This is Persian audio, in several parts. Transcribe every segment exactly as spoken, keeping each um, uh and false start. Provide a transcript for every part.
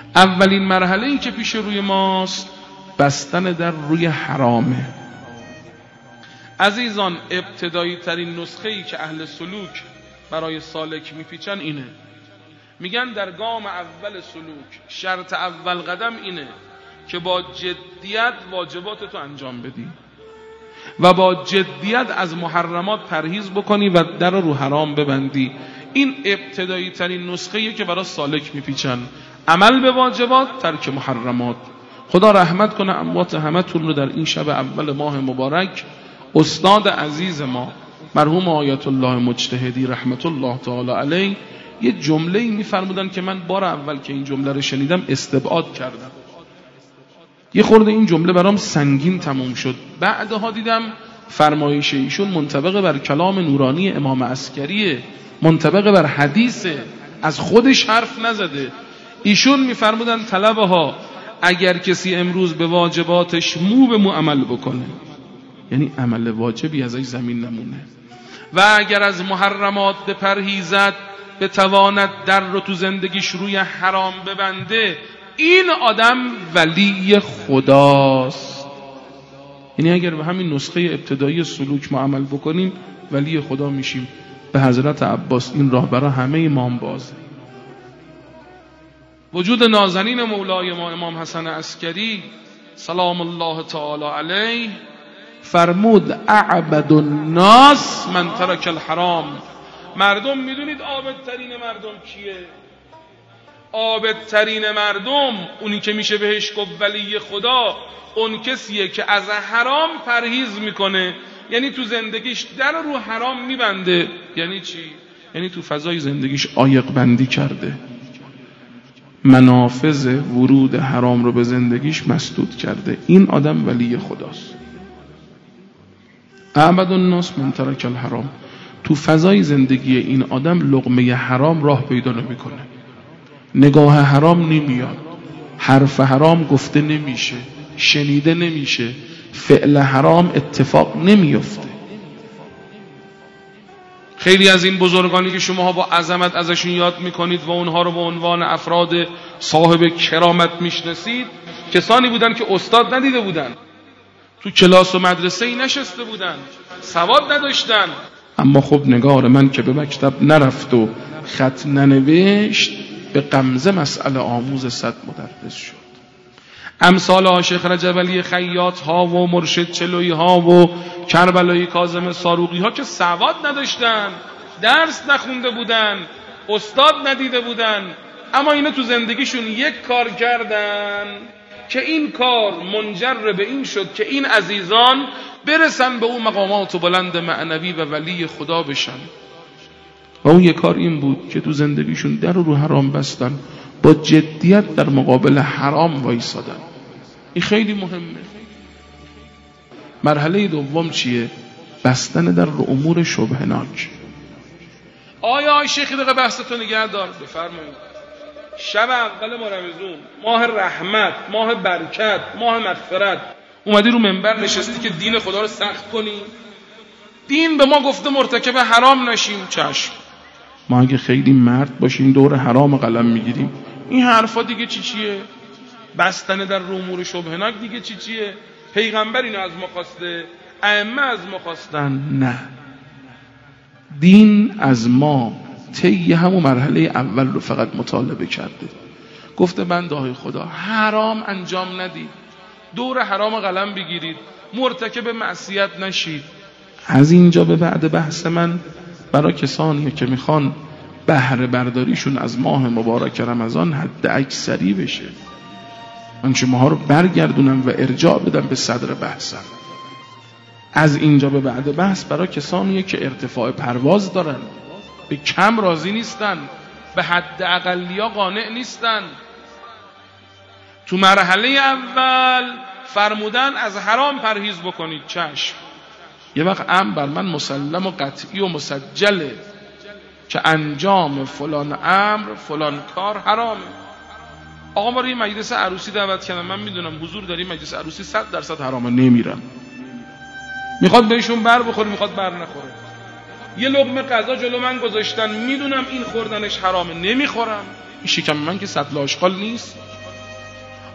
اولین مرحله ای که پیش روی ماست بستن در روی حرامه. عزیزان، ابتدایی ترین نسخه ای که اهل سلوک برای سالک میپیچن اینه. میگن در گام اول سلوک شرط اول قدم اینه که با جدیت واجباتتو انجام بدی و با جدیت از محرمات پرهیز بکنی و در رو حرام ببندی. این ابتدایی ترین نسخه‌ایه که برای سالک میپیچن. عمل به واجبات، ترک محرمات. خدا رحمت کنه اموات همتون رو در این شب اول ماه مبارک. استاد عزیز ما مرحوم آیت الله مجتهدی رحمت الله تعالی علیه یه جمله‌ای میفرمودن که من بار اول که این جمله رو شنیدم استبعاد کردم. یه خورده این جمله برام سنگین تموم شد. بعدها دیدم فرمایش ایشون منطبق بر کلام نورانی امام عسکریه، منطبق بر حدیثه، از خودش حرف نزده. ایشون میفرمودن طلبه ها اگر کسی امروز به واجباتش مو به مو عمل بکنه، یعنی عمل واجبی ازش زمین نمونه، و اگر از محرمات بپرهیزد بتواند در رو تو زندگیش روی حرام ببنده، این آدم ولی خداست. یعنی اگر به همین نسخه ابتدایی سلوک ما عمل بکنیم ولی خدا میشیم. به حضرت عباس این راه برای همه امام بازه. وجود نازنین مولای ما امام حسن عسکری سلام الله تعالی علیه فرمود اعبد الناس من ترک الحرام. مردم میدونید عابدترین مردم کیه؟ عابدترین مردم اونی که میشه بهش گفت ولی خدا اون کسیه که از حرام پرهیز میکنه، یعنی تو زندگیش در رو حرام میبنده. یعنی چی؟ یعنی تو فضای زندگیش عایق بندی کرده، منافذ ورود حرام رو به زندگیش مسدود کرده. این آدم ولی خداست. اعبد الناس من ترک الحرام. تو فضای زندگی این آدم لقمه حرام راه پیدا نمیکنه، نگاه حرام نمیاد، حرف حرام گفته نمیشه، شنیده نمیشه، فعل حرام اتفاق نمیفته. خیلی از این بزرگانی که شما با عظمت ازشون یاد میکنید و اونها رو به عنوان افراد صاحب کرامت میشناسید، کسانی بودن که استاد ندیده بودن، تو کلاس و مدرسه ای نشسته بودن، سواد نداشتن، اما خب نگار من که به مکتب نرفت و خط ننوشت به غمزه مسئله آموز صد مدرس شد. امثال عاشق رجب علی خیاط ها و مرشد چلوی ها و کربلایی کاظم ساروقی ها که سواد نداشتن، درس نخونده بودن، استاد ندیده بودن، اما اینا تو زندگیشون یک کار کردن که این کار منجر به این شد که این عزیزان برسن به اون مقامات بلند معنوی و ولی خدا بشن. و اون یک کار این بود که تو زندگیشون در رو حرام بستن، با جدیت در مقابل حرام وایسادن. این خیلی مهمه. مرحله دوم چیه؟ بستن در رو امور شبهناک. آیا شیخی دقیقه بحثتو نگه دار؟ بفرمایید. شب اول ماه رمضان، ماه رحمت، ماه برکت، ماه مغفرت، اومدی رو منبر نشستی که دین خدا رو سخت کنی؟ دین به ما گفته مرتکب حرام نشیم. چشم، ما اگه خیلی مرد باشیم دور حرام قلم میگیریم. این حرفا دیگه چی چیه؟ بستن در رو امور شبهناک دیگه چی چیه؟ پیغمبر اینو از ما خواسته؟ ائمه از ما خواستن؟ نه، دین از ما طی همون مرحله اول رو فقط مطالبه کرده. گفته بنده‌های خدا حرام انجام ندید، دور حرام قلم بگیرید، مرتکب معصیت نشید. از اینجا به بعد بحث من برای کسانی که میخوان بهره برداریشون از ماه مبارک رمضان حد اکثری بشه، من شماها رو برگردونم و ارجاع بدم به صدر بحثم. از اینجا به بعد بحث برای کسانی که ارتفاع پرواز دارن، به کم راضی نیستن، به حد اقلیا قانع نیستن. تو مرحله اول فرمودن از حرام پرهیز بکنید. چشم، یه وقت امر بر من مسلم و قطعی و مسجله که انجام فلان امر فلان کار حرامه. آقا ما رو یه مجلس عروسی دعوت کردن، من میدونم حضور داریم مجلس عروسی صد درصد حرامه، نمیرم. میخواد بهشون بر بخوره، میخواد بر نخوره. یه لقمه غذا جلو من گذاشتن، میدونم این خوردنش حرامه، نمیخورم. این شکم من که سطل آشغال نیست.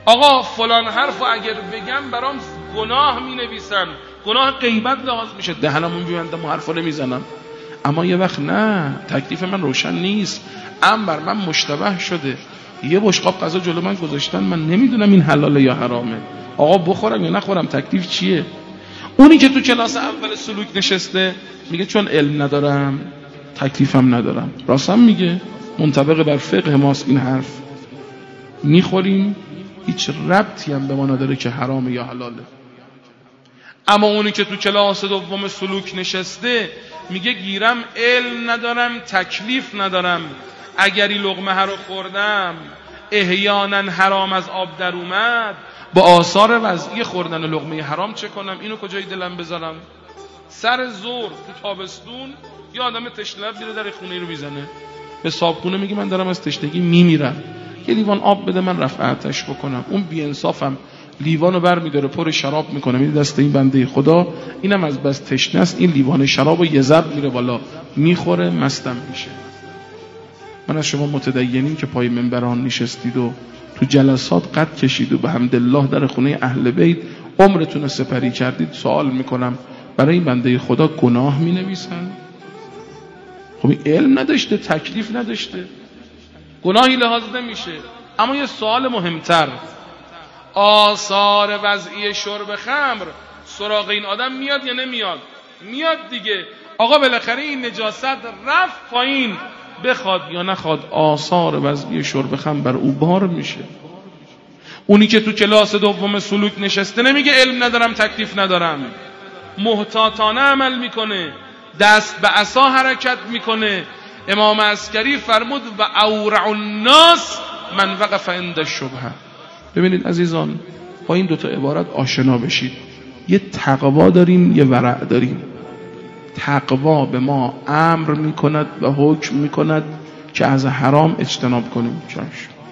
آقا فلان حرفو اگر بگم برام گناه می نویسن، گناه غیبت لحاظ میشه، دهنمون میبندم و حرفا نمیزنم. اما یه وقت نه، تکلیف من روشن نیست، ام بر من مشتبه شده، یه بشقاب غذا جلو من گذاشتن، من نمیدونم این حلاله یا حرامه، آقا بخورم یا نخورم، تکلیف چیه؟ اونی که تو کلاس اول سلوک نشسته میگه چون علم ندارم تکلیفم ندارم. راستم میگه، منطبق بر فقه ماست این حرف. میخوریم، هیچ ربطی هم به ما نداره که حرامه یا حلاله. اما اونی که تو کلاس دوم سلوک نشسته میگه گیرم علم ندارم، تکلیف ندارم، اگری لقمه ها رو خوردم احیانا حرام از آب در اومد، با آثار وضعی خوردن لقمه حرام چه کنم؟ اینو کجای دلم بذارم؟ سر زور تو تابستون یه آدم تشنه لب میره در خونه رو میزنه، به صاحبخونه میگه من دارم از تشنگی میمیرم، یه لیوان آب بده من رفع آتش بکنم. اون بی انصافم لیوانو بر میداره پر شراب میکنه میده دست این بنده خدا، اینم از بس تشنه است این لیوان شرابو یه ضرب میره بالا میخوره، مستم میشه. من از شما متدینین که پای منبران نشستید و تو جلسات قد کشید و به حمدالله در خونه اهل بیت عمرتون سپری کردید، سوال میکنم برای این بنده خدا گناه مینویسن؟ خب این علم نداشته، تکلیف نداشته، گناهی لحاظ نمیشه. اما یه سوال مهمتر، آثار وضعی شرب خمر سراغ این آدم میاد یا نمیاد؟ میاد دیگه. آقا بالاخره این نجاست رفت پایین، بخواد یا نخواد آثار وضعی شرب خمر بر او بار میشه. اونی که تو کلاس دوم سلوک نشسته نمیگه علم ندارم تکلیف ندارم، محتاطانه عمل میکنه، دست به عصا حرکت میکنه. امام عسکری فرمود و اورع الناس من وقف عند الشبهه. ببینید عزیزان، با این دوتا عبارت آشنا بشید. یه تقوا داریم، یه ورع داریم. تقوا به ما امر میکند و حکم میکند که از حرام اجتناب کنیم، چشم.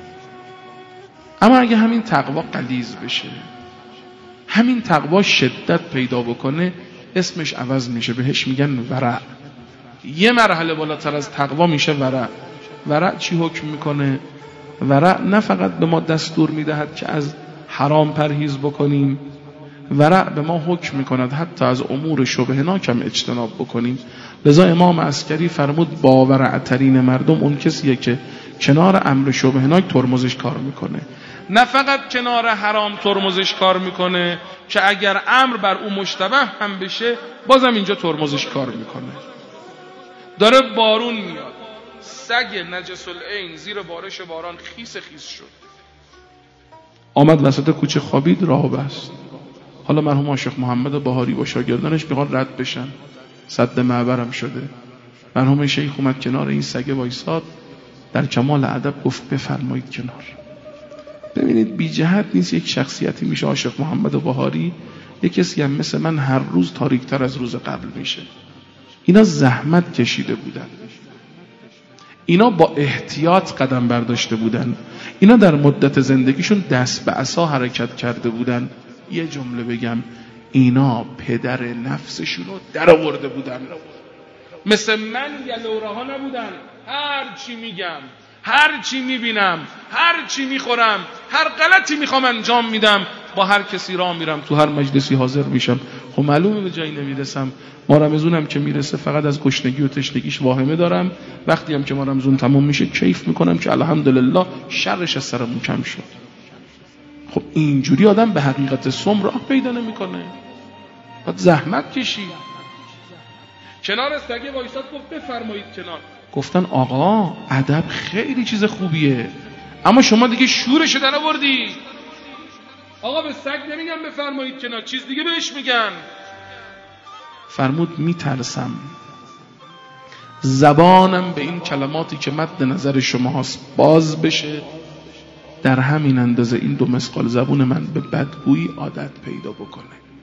اما اگه همین تقوا غلیظ بشه، همین تقوا شدت پیدا بکنه، اسمش عوض میشه، بهش میگن ورع. یه مرحله بالاتر از تقوا میشه ورع. ورع چی حکم میکنه؟ ورع نه فقط به ما دستور میدهد که از حرام پرهیز بکنیم، ورع به ما حکم میکند حتی از امور شبهناک هم اجتناب بکنیم. لذا امام عسکری فرمود با ورعترین مردم اون کسیه که کنار امر شبهناک ترمزش کار میکنه. نه فقط کنار حرام ترمزش کار میکنه که اگر امر بر او مشتبه هم بشه بازم اینجا ترمزش کار میکنه. داره بارون میاد، سگ نجس العین زیر بارش باران خیس خیس شد، آمد وسط کوچه خوابید، راه بست. حالا مرحوم شیخ محمد بهاری با شاگردانش میخوان رد بشن، سد معبرم شده. مرحوم شیخ اومد کنار این سگ وایساد، در کمال ادب گفت بفرمایید کنار. ببینید بی جهت نیست، یک شخصیتی میشه عاشق محمد بهاری، یک کسی هم مثل من هر روز تاریکتر از روز قبل میشه. اینا زحمت کشیده بودن، اینا با احتیاط قدم برداشته بودن، اینا در مدت زندگیشون دست به عصا حرکت کرده بودن. یه جمله بگم، اینا پدر نفسشون رو در آورده بودن. مثل من یلوره ها نبودن، هر چی میگم، هر چی میبینم، هر چی میخورم، هر غلطی میخوام انجام میدم، با هر کسی راه میرم، تو هر مجلسی حاضر میشم. خب معلومه به جایی نمیرسم. ما رمضونم که میرسه فقط از گشنگی و تشنگیش واهمه دارم، وقتی هم که ما رمضون تموم میشه کیف میکنم که الحمدلله شرش از سرمون کم شد. خب اینجوری آدم به حقیقت صوم راه پیدا نمیکنه، باید زحمت کشید. کنار سگه وایساد گفت بفرمایید کنار. گفتن آقا ادب خیلی چیز خوبیه، اما شما دیگه شورشو در آوردی. آقا به سگ نمیگم بفرمایید کنار، چیز دیگه بهش میگن. فرمود میترسم زبانم به این کلماتی که مد نظر شما هست باز بشه، در همین اندازه این دو مسقال زبون من به بدگویی عادت پیدا بکنه.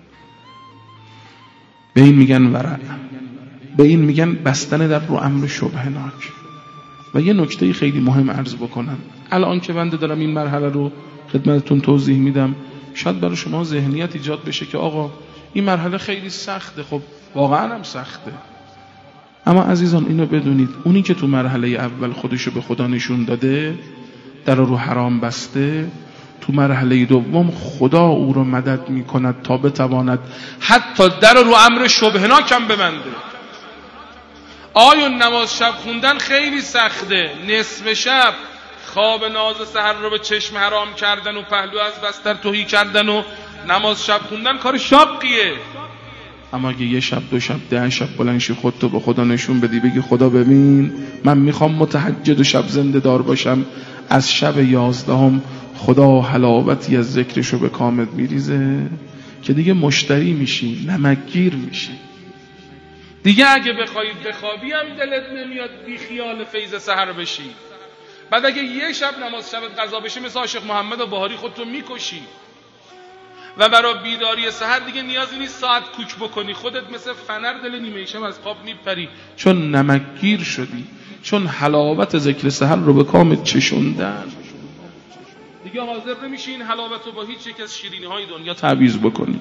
به این میگن ورع، به این میگن بستن در رو امر شبهناک. و یه نکته خیلی مهم عرض بکنم، الان که بنده دارم این مرحله رو خدمتتون توضیح میدم، شاید برای شما ذهنیت ایجاد بشه که آقا این مرحله خیلی سخته. خب واقعا هم سخته، اما عزیزان اینو بدونید، اونی که تو مرحله اول خودشو به خدا نشون داده، در رو حرام بسته، تو مرحله دوم خدا او رو مدد میکند تا بتواند حتی در رو امر شبهناک هم ببنده. آیون نماز شب خوندن خیلی سخته، نصف شب خواب ناز سحر رو به چشم حرام کردن و پهلو از بستر تهی کردن و نماز شب خوندن کار شاقیه. اما اگه یه شب دو شب ده شب بلنشی خودتو به خدا نشون بدی، بگی خدا ببین من میخوام متهجد و شب زنده دار باشم، از شب یازدهم خدا حلاوتی از ذکرشو به کامت میریزه که دیگه مشتری میشی، نمکگیر میشی. دیگه اگه بخوای بخوابی هم دلت نمیاد بی خیال فیض سحر بشی. بعد اگه یه شب نماز شبت قضا بشه مثل عاشق محمد و بهاری خودتو میکشی و برای بیداری سحر دیگه نیازی نیست ساعت کوک بکنی، خودت مثل فنر دل نیمه شب از خواب میپری، چون نمکگیر شدی، چون حلاوت ذکر سحر رو به کامت چشوندن. دیگه حاضر نمیشی این حلاوت رو با هیچ یک از شیرینی های دنیا تعویض بکنی.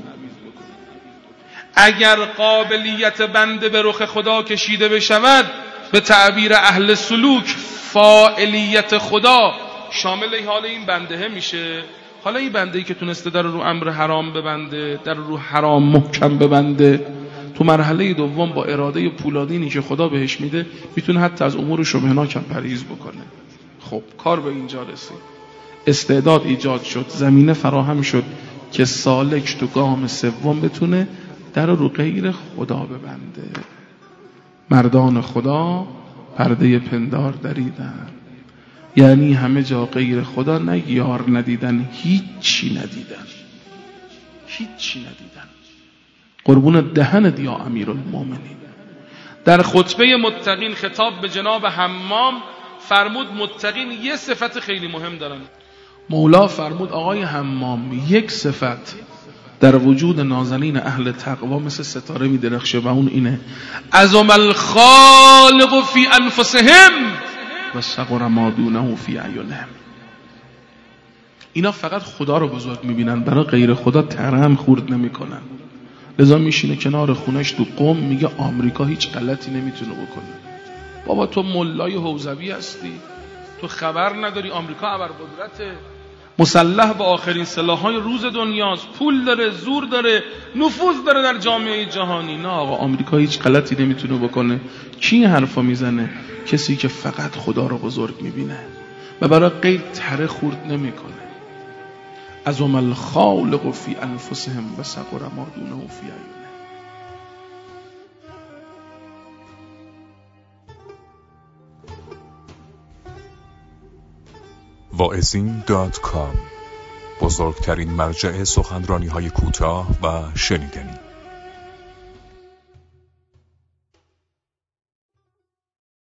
اگر قابلیت بنده به رخ خدا کشیده بشود، به تعبیر اهل سلوک فاعلیت خدا شامل حال این بنده میشه. حالا این بنده‌ای که تونسته در رو امر حرام ببنده، در رو حرام محکم ببنده، تو مرحله دوم با اراده پولادینی که خدا بهش میده میتونه حتی از امور شبهناک هم پرهیز بکنه. خب کار به اینجا رسید، استعداد ایجاد شد، زمینه فراهم شد که سالک تو گام سوم بتونه در رو غیر خدا ببنده. مردان خدا پرده پندار دریدن، یعنی همه جا غیر خدا نه یار ندیدن، هیچی ندیدن، هیچی ندیدن. قربون دهن یا امیرالمومنین. در خطبه متقین خطاب به جناب حمام فرمود متقین یه صفت خیلی مهم دارن. مولا فرمود آقای حمام یک صفت در وجود نازنین اهل تقوا مثل ستاره می درخشه و اون اینه: عظم الخالق فی انفسهم و صغر ما دونه فی اعینهم. اینا فقط خدا رو بزرگ میبینن، برای غیر خدا ترم خورد نمیکنن. لذا میشینه کنار خونش تو قم میگه آمریکا هیچ غلطی نمیتونه بکنه. بابا تو ملای حوزوی هستی، تو خبر نداری آمریکا ابرقدرته، مسلح به آخرین سلاح‌های روز دنیاست، پول داره، زور داره، نفوذ داره در جامعه جهانی. نه آقا آمریکا هیچ غلطی نمیتونه بکنه. کی این حرفا میزنه؟ کسی که فقط خدا رو بزرگ میبینه و برای غیر تره خورد نمیکنه. عظم الخالق فی انفسهم و صغر ما دونه فی اعینهم. واعظین دات کام، بزرگترین مرجع سخنرانی های کوتاه و شنیدنی.